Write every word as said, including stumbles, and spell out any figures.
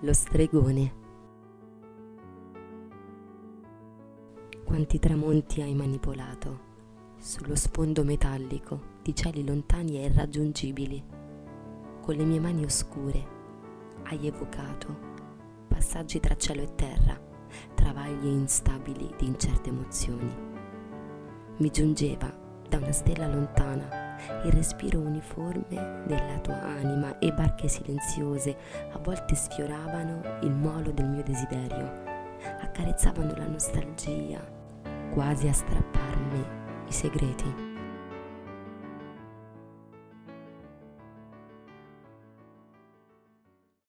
Lo stregone. Quanti tramonti hai manipolato sullo sfondo metallico di cieli lontani e irraggiungibili. Con le mie mani oscure hai evocato passaggi tra cielo e terra, travagli instabili di incerte emozioni. Mi giungeva da una stella lontana il respiro uniforme della tua anima e barche silenziose a volte sfioravano il molo del mio desiderio, accarezzavano la nostalgia, quasi a strapparmi i segreti.